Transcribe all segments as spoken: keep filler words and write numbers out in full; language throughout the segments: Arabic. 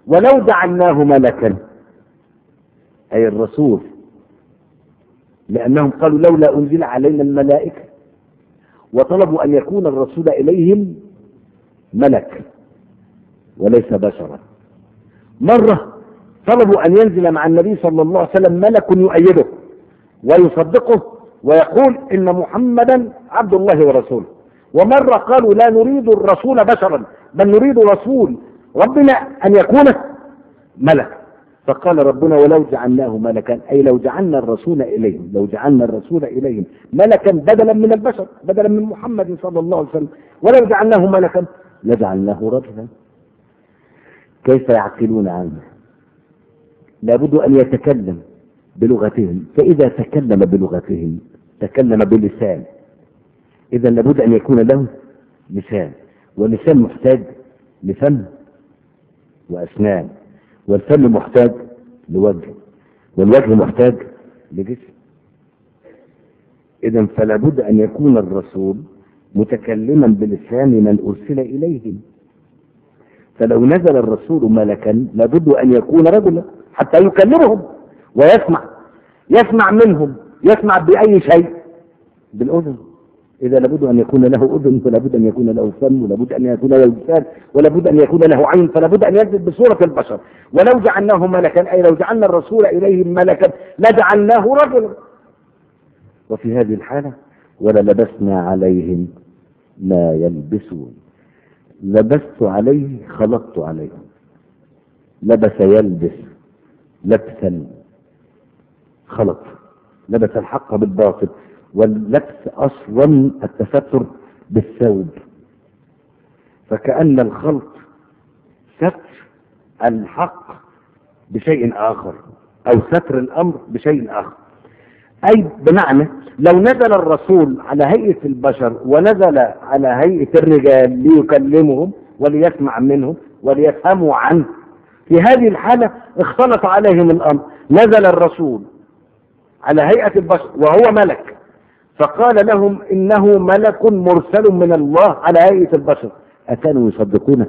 ولو جعلناه ملكا، أي الرسول، لأنهم قالوا لولا أنزل علينا الملائكة، وطلبوا أن يكون الرسول إليهم ملك وليس بشرا. مرة طلبوا أن ينزل مع النبي صلى الله عليه وسلم ملك يؤيده ويصدقه ويقول إن محمدا عبد الله ورسوله. ومرة قالوا لا نريد الرسول بشرا بل نريد رسول ربنا أن يكون ملك. فقال ربنا ولو جعلناه ملكا، أي لو جعلنا الرسول إليهم لو جعلنا الرسول إليهم ملكا بدلا من البشر، بدلا من محمد صلى الله عليه وسلم، ولو جعلناه ملكا لجعلناه رجلا. كيف يعقلون عنه؟ لابد أن يتكلم بلغتهم، فإذا تكلم بلغتهم تكلم بلسان، إذا لابد أن يكون له لسان، واللسان محتاج لفم وأسنان، والفم محتاج لوجه، والوجه محتاج لجسم. إذا فلابد أن يكون الرسول متكلما بلسان من أرسل إليهم. فلو نزل الرسول ملكا لابد أن يكون رجلا حتى يكلمهم ويسمع، يسمع منهم، يسمع بأي شيء؟ بالأذن. إذا لابد أن يكون له أذن، فلابد أن يكون له فم، ولابد أن يكون له لسان، ولابد أن يكون له عين، فلابد أن ينزل بصورة البشر. ولو جعلناه ملكا، أي لو جعلنا الرسول إليهم ملكا لجعلناه رجلا. وفي هذه الحالة وللبسنا عليهم ما يلبسون. لبست عليه، خلقت عليهم. لبس يلبس لبسا، خلط، لبس الحق بالباطل. واللبس أصلا التستر بالثوب، فكأن الخلط ستر الحق بشيء آخر أو ستر الأمر بشيء آخر. أي بمعنى لو نزل الرسول على هيئة البشر ونزل على هيئة الرجال ليكلمهم وليسمع منهم وليفهموا عنه، في هذه الحالة اختلط عليهم الأمر. نزل الرسول على هيئة البشر وهو ملك، فقال لهم إنه ملك مرسل من الله على هيئة البشر، أكانوا يصدقونه؟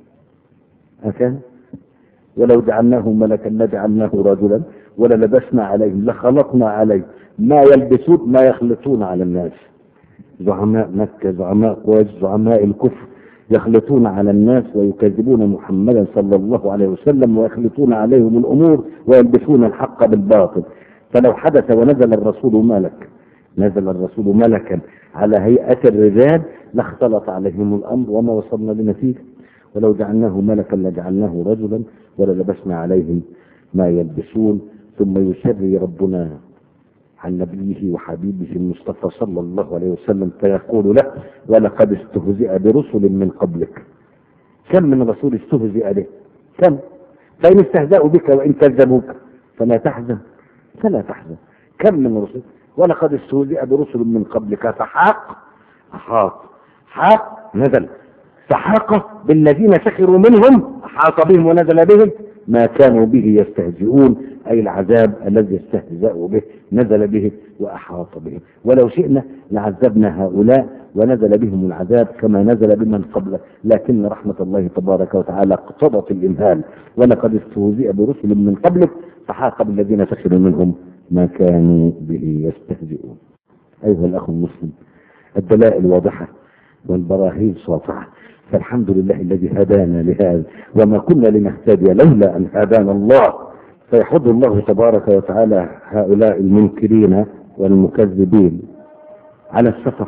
أكان؟ ولو جعلناه ملكا لجعلناه رجلا وللبسنا عليهم، لخلقنا عليه ما يلبسون، ما يخلطون على الناس. زعماء مكة، زعماء قريش، زعماء الكفر يخلطون على الناس ويكذبون محمدا صلى الله عليه وسلم ويخلطون عليهم الأمور ويلبسون الحق بالباطل. فلو حدث ونزل الرسول ملك نزل الرسول ملكا على هيئة الرجال لاختلط عليهم الأمر وما وصلنا لنتيجة. ولو جعلناه ملكا لجعلناه رجلا وللبسنا عليهم ما يلبسون. ثم يسري ربنا عن نبيه وحبيبه المصطفى صلى الله عليه وسلم فيقول له ولقد استهزئ برسل من قبلك. كم من رسول استهزئ به؟ كم؟ فإن استهزأوا بك وإن كذبوك فلا تحزن فلا تحزن. كم من رسل؟ ولقد استهزئ برسل من قبلك فحاق أحاط حاق نزل فحاق بالذين سخروا منهم، أحاط بهم ونزل بهم ما كانوا به يستهزئون، أي العذاب الذي استهزأوا به نزل به وأحاط به. ولو شئنا لعذبنا هؤلاء ونزل بهم العذاب كما نزل بمن قبله، لكن رحمة الله تبارك وتعالى اقتضت الإمهال. ولقد استهزئ برسل من قبلك فحاق بالذين سخروا منهم ما كانوا به يستهزئون. أيها الأخ المسلم، الدلائل واضحة والبراهين ساطعة، فالحمد لله الذي هدانا لهذا، وما كنا لنهتدي لولا أن هدانا الله. فيحض الله تبارك وتعالى هؤلاء المنكرين والمكذبين على السفر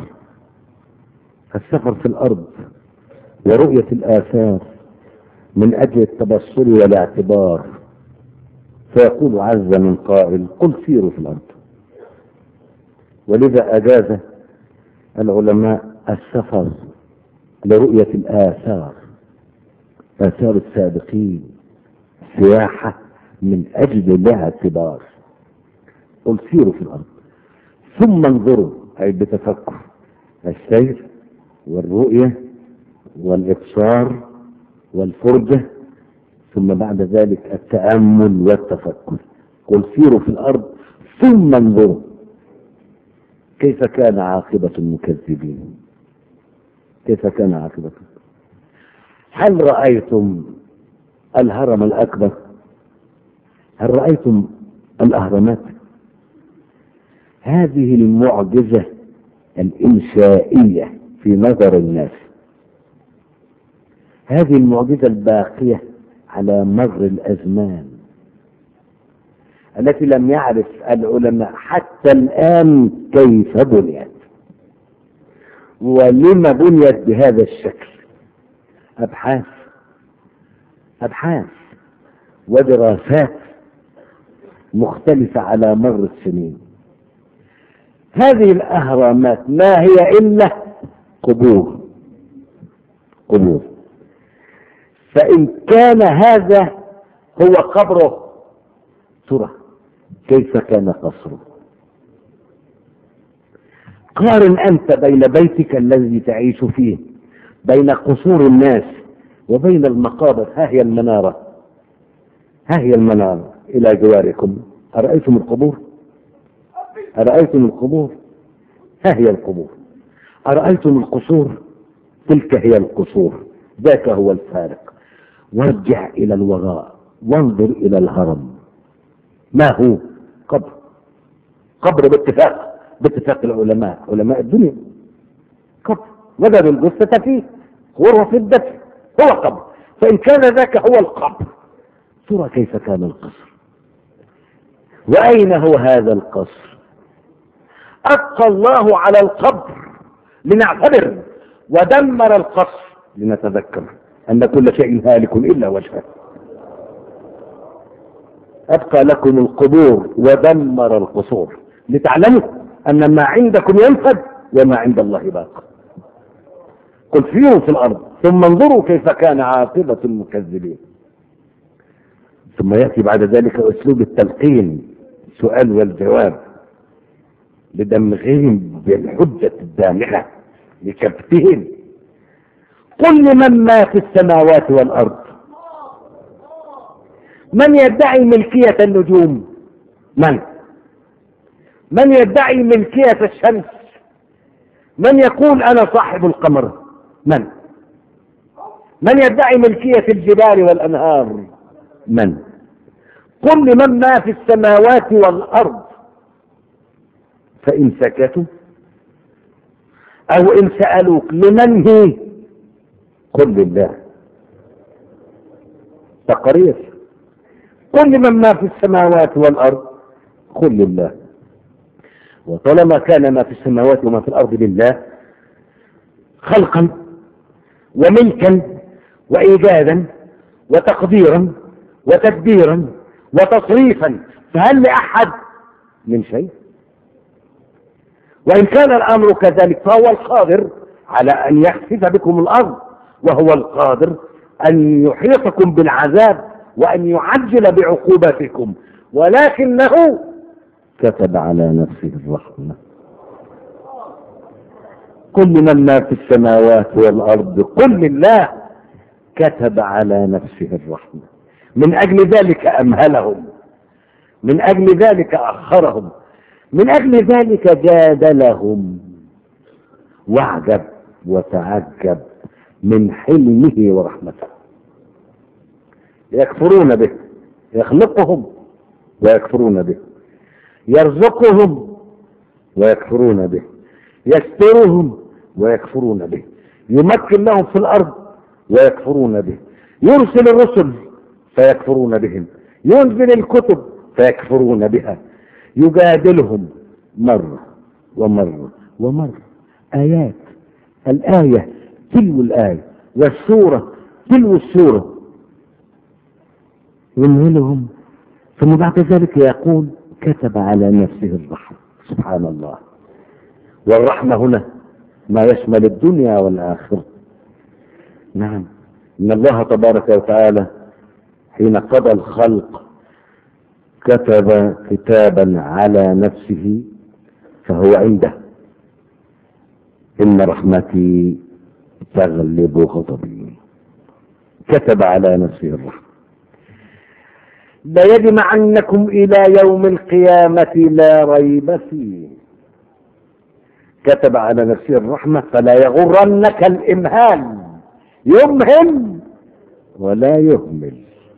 السفر في الأرض ورؤية الآثار من أجل التبصر والاعتبار. فيقول عز من قائل قل سيروا في الأرض. ولذا أجاز العلماء السفر لرؤية الآثار، آثار السابقين، سياحة من أجل الاعتبار. قل سيروا في الأرض ثم انظروا، أي بتفكر، السير والرؤية والإبصار والفرجة، ثم بعد ذلك التأمل والتفكر. قل سيروا في الأرض ثم انظروا كيف كان عاقبة المكذبين. كيف كان عاقبة؟ هل رأيتم الهرم الأكبر. هل رأيتم الأهرامات؟ هذه المعجزة الإنشائية في نظر الناس، هذه المعجزة الباقية على مر الأزمان التي لم يعرف العلماء حتى الآن كيف بنيت ولما بنيت بهذا الشكل. أبحاث أبحاث ودراسات مختلفة على مر السنين. هذه الأهرامات ما هي إلا قبور قبور فإن كان هذا هو قبره، ترى كيف كان قصره؟ قارن أنت بين بيتك الذي تعيش فيه، بين قصور الناس، وبين المقابر. ها هي المنارة، ها هي المنارة إلى جواركم. أرأيتم القبور؟ أرأيتم القبور؟ ها هي القبور. أرأيتم القصور؟ تلك هي القصور. ذاك هو الفارق. وارجع إلى الوراء وانظر إلى الهرم. ما هو؟ قبر. قبر باتفاق باتفاق العلماء، علماء الدنيا. قبر وجدوا الجثة فيه، غرفة الدفن، هو قبر. فإن كان ذاك هو القبر، ترى كيف كان القصر؟ وأين هو هذا القصر؟ أبقى الله على القبر لنعتبر، ودمر القصر لنتذكر أن كل شيء هالك إلا وجهه. أبقى لكم القبور ودمر القصور لتعلموا أن ما عندكم ينفد وما عند الله باق. قل سيروا في الأرض ثم انظروا كيف كان عاقبة المكذبين. ثم يأتي بعد ذلك أسلوب التلقين، السؤال والجواب، لدمغهم بالحجة الدامغة، لكبتهم. قل لمن ما في السماوات والأرض، من يدعي ملكية النجوم؟ من من يدعي ملكية الشمس؟ من يقول أنا صاحب القمر؟ من من يدعي ملكية الجبال والأنهار؟ من؟ قل لمن ما في السماوات والأرض. فإن سكتوا أو إن سألوك لمن هي، قل لله. تقرير. قل لمن ما في السماوات والأرض، قل لله. وطالما كان ما في السماوات وما في الأرض لله، خلقا وملكا وإيجادا وتقديرا وتدبيرا وتصريفا، فهل لأحد من شيء؟ وإن كان الأمر كذلك فهو القادر على أن يخسف بكم الأرض، وهو القادر أن يحيطكم بالعذاب وأن يعجل بعقوبتكم، ولكنه كتب على نفسه الرحمة. قل لمن ما في السماوات والأرض، قل لله. كتب على نفسه الرحمة. من أجل ذلك أمهلهم، من أجل ذلك أخرهم، من أجل ذلك جادلهم. واعجب وتعجب من حلمه ورحمته. يكفرون به، يخلقهم ويكفرون به، يرزقهم ويكفرون به، يسترهم ويكفرون به، يمكن لهم في الأرض ويكفرون به، يرسل الرسل فيكفرون بهم، ينزل الكتب فيكفرون بها، يجادلهم مرة ومرة ومرة. آيات، الآية تلو الآية والسورة تلو السورة، يمهلهم. ثم بعد ذلك يقول كتب على نفسه الرحمة. سبحان الله. والرحمة هنا ما يشمل الدنيا والآخرة. نعم، إن الله تبارك وتعالى حين قضى الخلق كتب كتابا على نفسه فهو عنده. إن رحمتي تغلب غضبي. كتب على نفسه الرحمة. ليجمعنكم إلى يوم القيامة لا ريب فيه. كتب على نفسه الرحمة، فلا يغرنك الإمهال، يمهل ولا يهمل.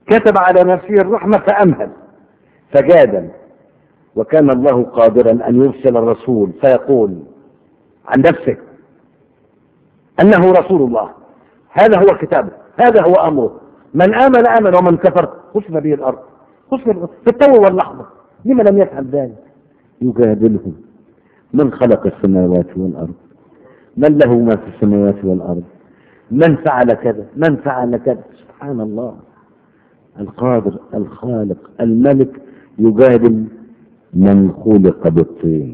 كتب على نفسه الرحمة فأمهل فجادل، وكان الله قادرا أن يرسل الرسول فيقول عن نفسه أنه رسول الله، هذا هو كتابه، هذا هو أمره، من آمن آمن ومن كفر خسف به الأرض، خسف في التو واللحظة. لما لم يفعل ذلك؟ يجادلهم من خلق السماوات والأرض، من له ما في السماوات والأرض، من فعل كذا، من فعل كذا. سبحان الله، القادر الخالق الملك يجادل من خلق بالطين،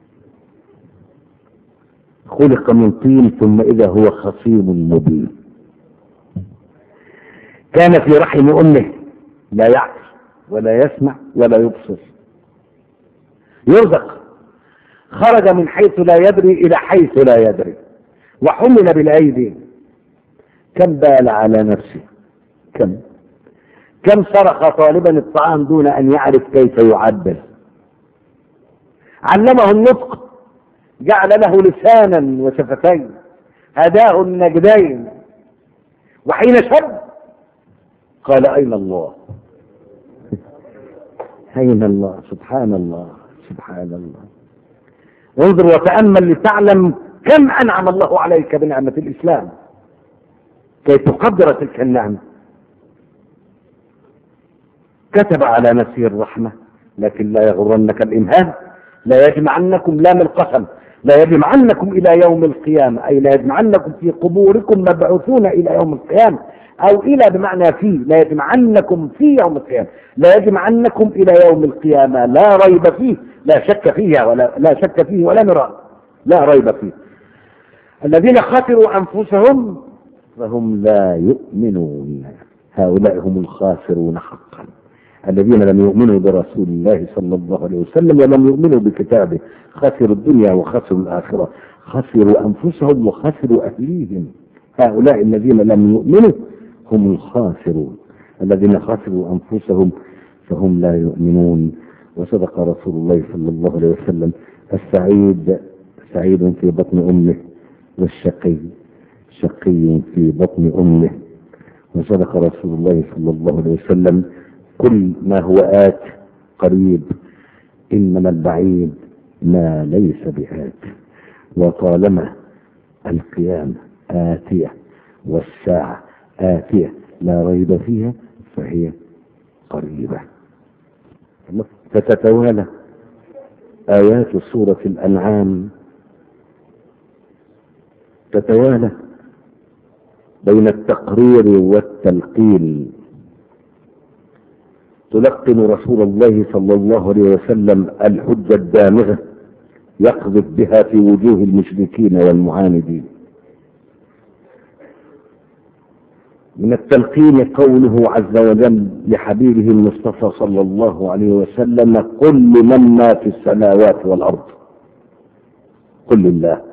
خلق من طين ثم إذا هو خصيم مبين. كان في رحم أمه لا يعقل ولا يسمع ولا يبصر، يرزق، خرج من حيث لا يدري إلى حيث لا يدري، وحمل بالأيدي. كم بال على نفسه، كم كم صرخ طالبا الطعام دون أن يعرف كيف يعبر. علمه النطق، جعل له لسانا وشفتين، هداه النجدين، وحين شب قال أين الله؟ أين الله؟ سبحان الله، سبحان الله. انظر وتأمل لتعلم كم أنعم الله عليك بنعمة الإسلام كي تقدر تلك النعمة. كتب على نفسه الرحمة، لكن لا يغرنك الإمهال، لا يجمعنكم لام القسم، لا يجمعنكم إلى يوم القيامة، أي لا يجمعنكم في قبوركم مبعوثون إلى يوم القيامة، أو إلى بمعنى فيه، لا يجمعنكم في يوم القيامة، لا يجمعنكم إلى يوم القيامة، لا ريب فيه، لا شك فيها ولا لا شك فيه ولا مراء، لا ريب فيه. الذين خسروا أنفسهم فهم لا يؤمنون، هؤلاء هم الخاسرون حقا، الذين لم يؤمنوا برسول الله صلى الله عليه وسلم ولم يؤمنوا بكتابه، خسروا الدنيا وخسروا الآخرة، خسروا أنفسهم وخسروا أهليهم. هؤلاء الذين لم يؤمنوا هم الخاسرون، الذين خسروا أنفسهم فهم لا يؤمنون. وصدق رسول الله صلى الله عليه وسلم: السعيد سعيد في بطن أمه، والشقي شقي في بطن أمه. وصدق رسول الله صلى الله عليه وسلم: كل ما هو آت قريب، إنما البعيد ما ليس بآت. وطالما القيامة آتية والساعة آتية لا ريب فيها فهي قريبة. فتتوالى آيات سورة الأنعام، تتوالى بين التقرير والتلقين، تلقن رسول الله صلى الله عليه وسلم الحجة الدامغة يقذف بها في وجوه المشركين والمعاندين. من التلقين قوله عز وجل لحبيبه المصطفى صلى الله عليه وسلم: قل لمن ما في السماوات والأرض، قل لله.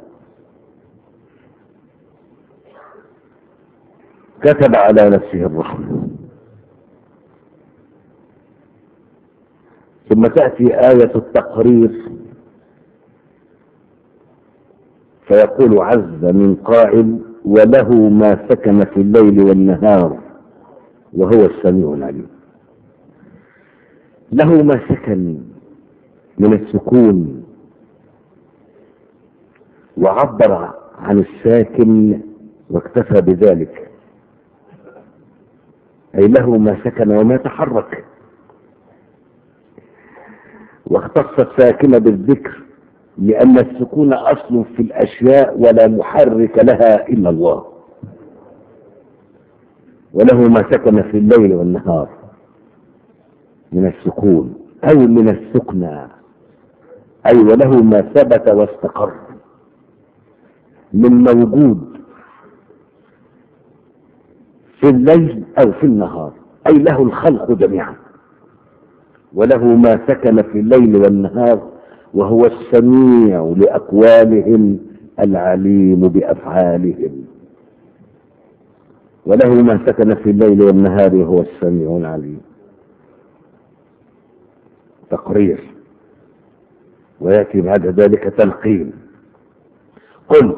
كتب على نفسه الرحمة. ثم تأتي آية التقرير فيقول عز من قائل: وله ما سكن في الليل والنهار وهو السميع العليم. له ما سكن من السكون، وعبر عن الساكن واكتفى بذلك، أي له ما سكن وما تحرك، واختص الساكن بالذكر لأن السكون أصل في الأشياء ولا محرك لها إلا الله. وله ما سكن في الليل والنهار من السكون أو من السكنى، أي وله ما ثبت واستقر من موجود في الليل أو في النهار، أي له الخلق جميعا. وله ما سكن في الليل والنهار وهو السميع لأقوالهم العليم بأفعالهم. وله ما سكن في الليل والنهار وهو السميع العليم. تقرير، ويأتي بعد ذلك تلقين. قل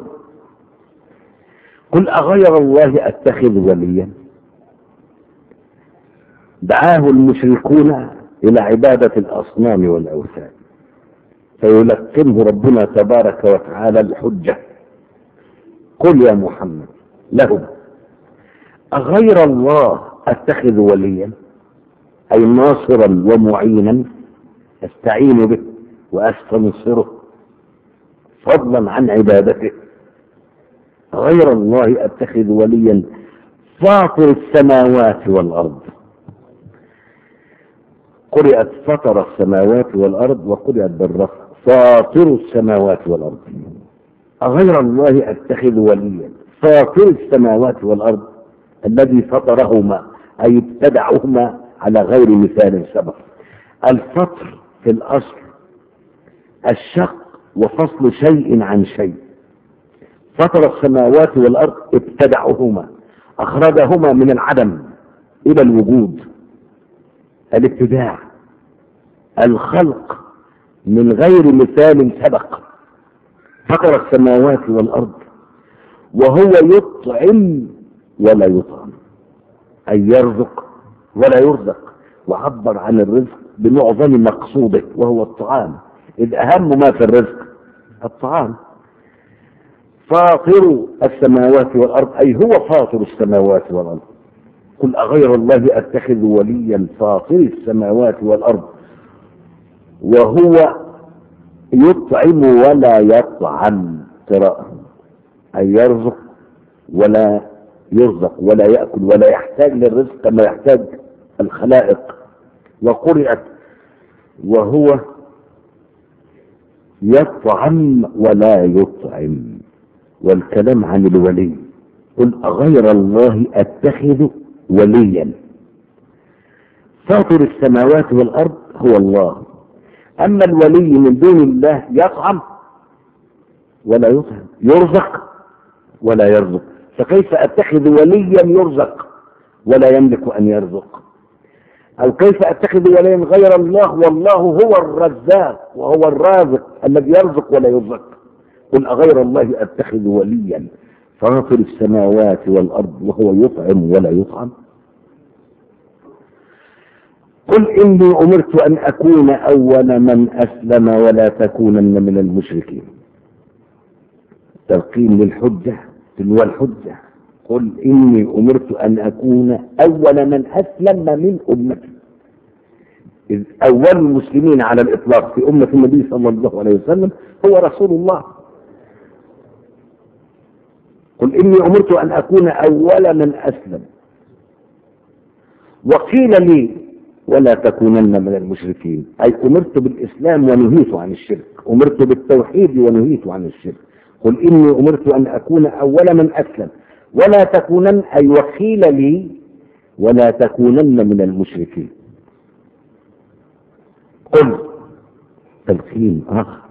قل أغير الله أتخذ وليا؟ دعاه المشركون إلى عبادة الأصنام والأوثان، فيلقنه ربنا تبارك وتعالى الحجة. قل يا محمد لهم أغير الله أتخذ وليا، أي ناصرا ومعينا أستعين به وأستنصره فضلا عن عبادته، غير الله أتخذ وليا فاطر السماوات والأرض. قرأت فطر السماوات والأرض وقرأت بالرفع فاطر السماوات والأرض. أغير الله أتخذ وليا فاطر السماوات والأرض الذي فطرهما أي ابتدعهما على غير مثال سبق. الفطر في الأصل الشق وفصل شيء عن شيء. فطر السماوات والأرض ابتدعهما، أخرجهما من العدم إلى الوجود. الابتداع الخلق من غير مثال سبق. فطر السماوات والأرض وهو يطعم ولا يطعم، أي يرزق ولا يرزق، وعبر عن الرزق بمعظم مقصوده وهو الطعام، إذ أهم ما في الرزق الطعام. فاطر السماوات والأرض أي هو فاطر السماوات والأرض. قل أغير الله أتخذ وليا فاطر السماوات والأرض وهو يطعم ولا يطعم، قراءة أي يرزق ولا يرزق ولا يأكل ولا يحتاج للرزق كما يحتاج الخلائق. وقرأت وهو يطعم ولا يطعم، والكلام عن الولي. قل أغير الله أتخذ وليا فاطر السماوات والأرض هو الله، أما الولي من دون الله يطعم ولا يطعم، يرزق ولا يرزق، فكيف أتخذ وليا يرزق ولا يملك أن يرزق؟ أو كيف أتخذ وليا غير الله والله هو الرزاق وهو الرازق الذي يرزق ولا يرزق؟ قل أغير الله أتخذ وليا فاطر السماوات والأرض وهو يطعم ولا يطعم. قل إني أمرت أن أكون أول من أسلم ولا تكونن من المشركين. تلقين للحجة تلو الحجة. قل إني أمرت أن أكون أول من أسلم من أمتي، إذ أول المسلمين على الإطلاق في أمة النبي صلى الله عليه وسلم هو رسول الله. قل إني أمرت أن أكون أول من أسلم، وقيل لي ولا تكونن من المشركين، أي أمرت بالإسلام ونهيت عن الشرك، أمرت بالتوحيد ونهيت عن الشرك. قل إني أمرت أن أكون أول من أسلم ولا تكونن، أي وقيل لي ولا تكونن من المشركين. قل تلقين آخر.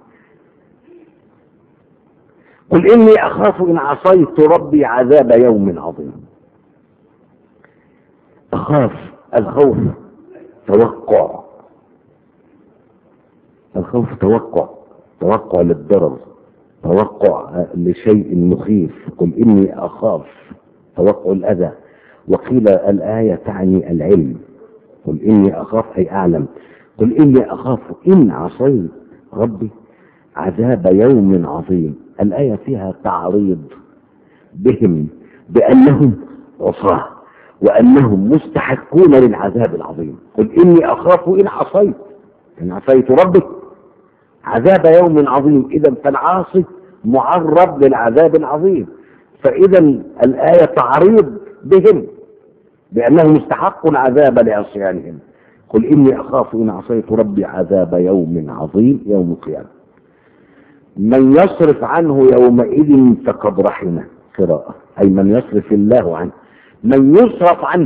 قل إني أخاف إن عصيت ربي عذاب يوم عظيم. أخاف، الخوف توقع، الخوف توقع، توقع للضرر، توقع لشيء مخيف. قل إني أخاف توقع الأذى. وقيل الآية تعني العلم. قل إني أخاف أي أعلم. قل إني أخاف إن عصيت ربي عذاب يوم عظيم. الآية فيها تعريض بهم بأنهم عصاه وأنهم مستحقون للعذاب العظيم. قل إني أخاف إن عصيت، إن عصيت ربي عذاب يوم عظيم. إذا فالعاصي معرض للعذاب العظيم، فإذا الآية تعريض بهم بأنهم مستحقون العذاب لعصيانهم. قل إني أخاف إن عصيت ربي عذاب يوم عظيم، يوم القيامة. من يصرف عنه يومئذ فقد رحمه، قراءة أي من يصرف الله عنه، من يصرف عنه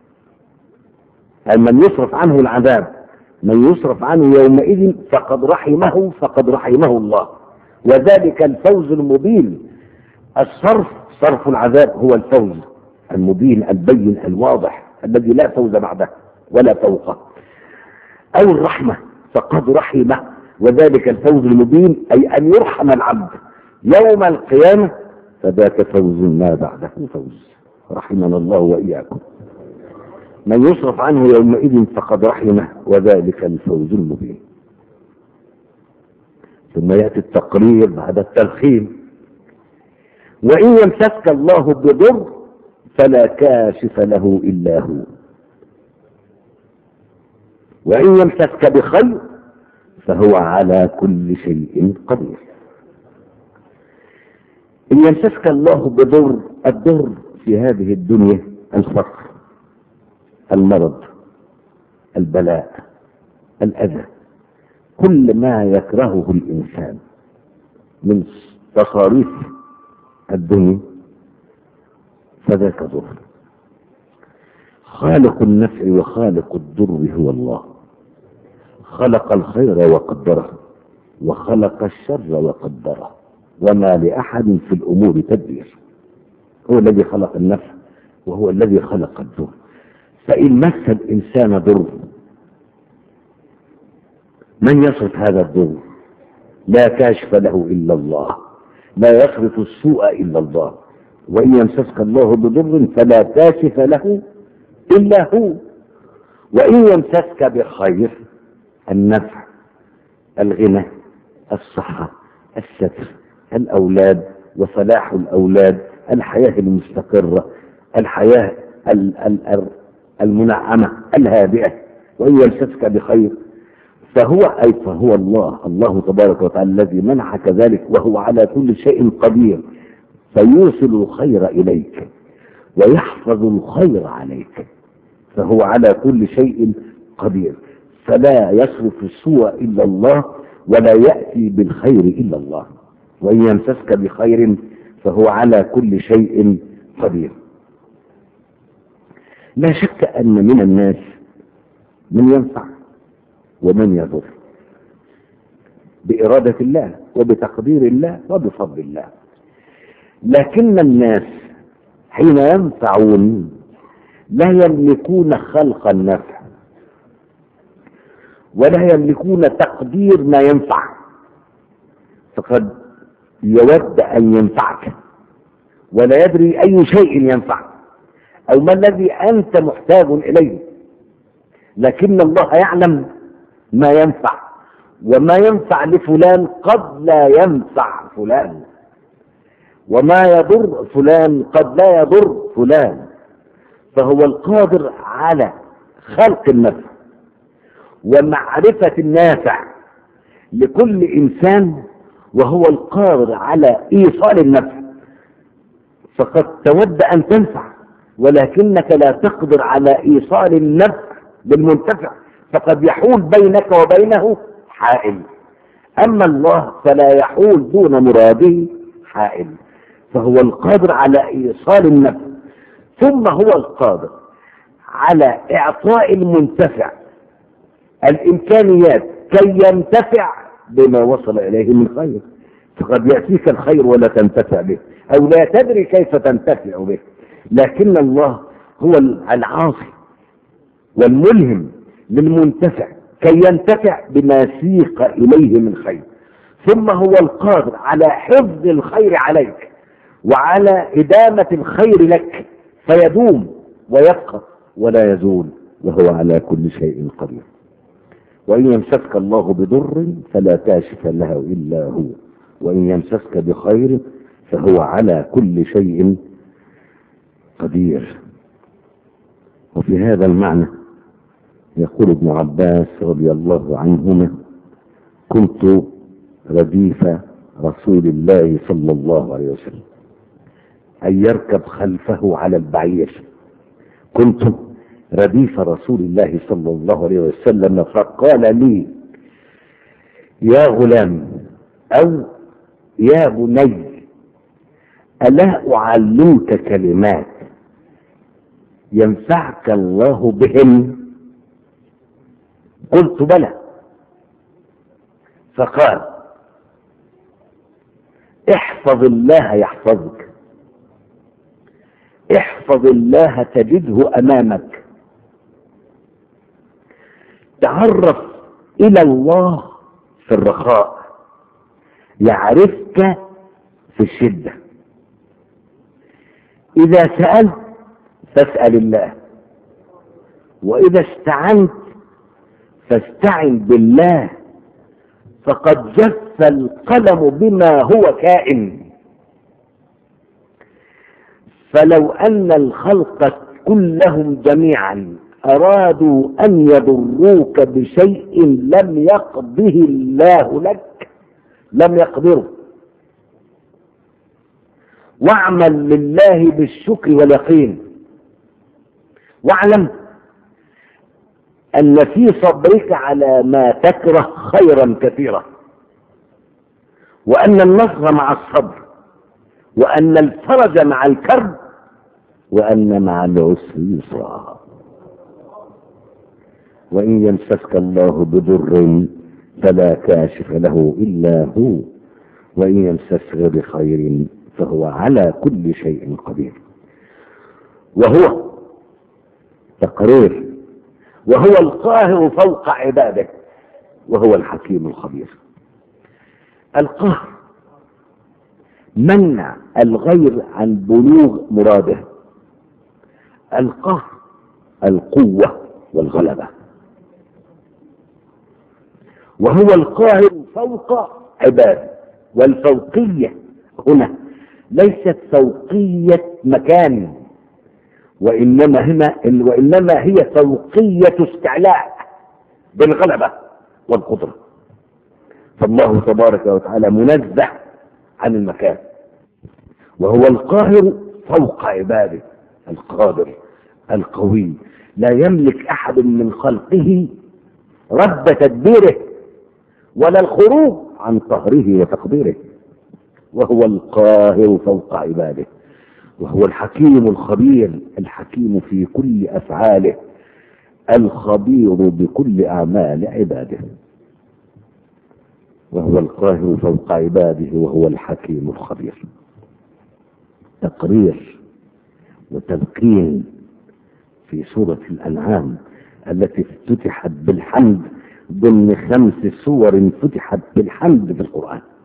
أي من يصرف عنه العذاب، من يصرف عنه يومئذ فقد رحمه، فقد رحمه الله، وذلك الفوز المبين. الصرف، صرف العذاب هو الفوز المبين البين الواضح الذي لا فوز بعده ولا فوقه. أو الرحمة فقد رحمه، وذلك الفوز المبين أي أن يرحم العبد يوم القيامة، فذاك فوز ما بعده فوز. رحمنا الله وإياكم. من يصرف عنه يومئذ فقد رحمه وذلك الفوز المبين. ثم يأتي التقرير بعد الترخيم: وإن يمسسك الله بضر فلا كاشف له إلا هو، وإن يمسسك بخير فهو على كل شيء قدير. إن يمسسك الله بضر، الضر في هذه الدنيا الفقر، المرض، البلاء، الأذى، كل ما يكرهه الإنسان من تصاريف الدنيا فذاك ضر. خالق النفع وخالق الضر هو الله، خلق الخير وقدره، وخلق الشر وقدره، وما لأحد في الأمور تدبير. هو الذي خلق النفع وهو الذي خلق الضر. فإن مس الإنسان ضر من يصرف هذا الضر؟ لا كاشف له إلا الله، لا يصرف السوء إلا الله. وإن يمسسك الله بضر فلا كاشف له إلا هو، وإن يمسسك بخير، النفع، الغنى، الصحة، الستر، الأولاد وصلاح الأولاد، الحياة المستقرة، الحياة المنعمة الهادئة، وإن يمسسك بخير فهو أي فهو الله الله تبارك وتعالى الذي منحك ذلك، وهو على كل شيء قدير، فيوصل الخير إليك ويحفظ الخير عليك، فهو على كل شيء قدير. فلا يصرف السوء إلا الله ولا يأتي بالخير إلا الله. وإن يمسسك بخير فهو على كل شيء قدير. لا شك أن من الناس من ينفع ومن يضر بإرادة الله وبتقدير الله وبفضل الله، لكن الناس حين ينفعون لا يملكون خلق النفع ولا يملكون تقدير ما ينفع، فقد يود أن ينفعك ولا يدري أي شيء ينفع أو ما الذي أنت محتاج إليه، لكن الله يعلم ما ينفع، وما ينفع لفلان قد لا ينفع فلان، وما يضر فلان قد لا يضر فلان. فهو القادر على خلق النفع ومعرفة النافع لكل إنسان، وهو القادر على إيصال النفع. فقد تود أن تنفع ولكنك لا تقدر على إيصال النفع للمنتفع، فقد يحول بينك وبينه حائل. أما الله فلا يحول دون مراده حائل، فهو القادر على إيصال النفع، ثم هو القادر على إعطاء المنتفع الإمكانيات كي ينتفع بما وصل إليه من خير. فقد يأتيك الخير ولا تنتفع به أو لا تدري كيف تنتفع به، لكن الله هو العاصي والملهم للمنتفع كي ينتفع بما سيق إليه من خير، ثم هو القادر على حفظ الخير عليك وعلى إدامة الخير لك فيدوم ويبقى ولا يزول، وهو على كل شيء قدير. وإن يمسسك الله بضر فلا كاشف له إلا هو، وإن يمسسك بخير فهو على كل شيء قدير. وفي هذا المعنى يقول ابن عباس رضي الله عنهما: كنت رديف رسول الله صلى الله عليه وسلم، أن يركب خلفه على البعير. كنت رديف رسول الله صلى الله عليه وسلم فقال لي: يا غلام أو يا بني، ألا أعلمك كلمات ينفعك الله بهن؟ قلت: بلى. فقال: احفظ الله يحفظك، احفظ الله تجده أمامك، تعرف إلى الله في الرخاء يعرفك في الشدة، إذا سألت فاسأل الله، وإذا استعنت فاستعن بالله، فقد جف القلم بما هو كائن. فلو أن الخلق كلهم جميعا أرادوا أن يضروك بشيء لم يقضه الله لك لم يقدروا. واعمل لله بالشكر واليقين، واعلم أن في صبرك على ما تكره خيرا كثيرا، وأن النصر مع الصبر، وأن الفرج مع الكرب، وأن مع العسر يسرا. وإن يمسسك الله بضر فلا كاشف له إلا هو، وإن يمسسك بخير فهو على كل شيء قدير. وهو تقرير، وهو القاهر فوق عباده، وهو الحكيم الخبير. القهر منع الغير عن بلوغ مراده. القهر القوة والغلبة. وهو القاهر فوق عباده. والفوقية هنا ليست فوقية مكان، وإنما هنا وإنما هي فوقية استعلاء بالغلبة والقدرة. فالله تبارك وتعالى منزه عن المكان، وهو القاهر فوق عباده، القادر القوي، لا يملك أحد من خلقه رد تدبيره ولا الخروج عن قهره وتقديره. وهو القاهر فوق عباده، وهو الحكيم الخبير، الحكيم في كل أفعاله، الخبير بكل أعمال عباده. وهو القاهر فوق عباده، وهو الحكيم الخبير. تقرير وتلقين في سورة الأنعام التي افتتحت بالحمد ضمن خمس سور فتحت بالحمد في القرآن.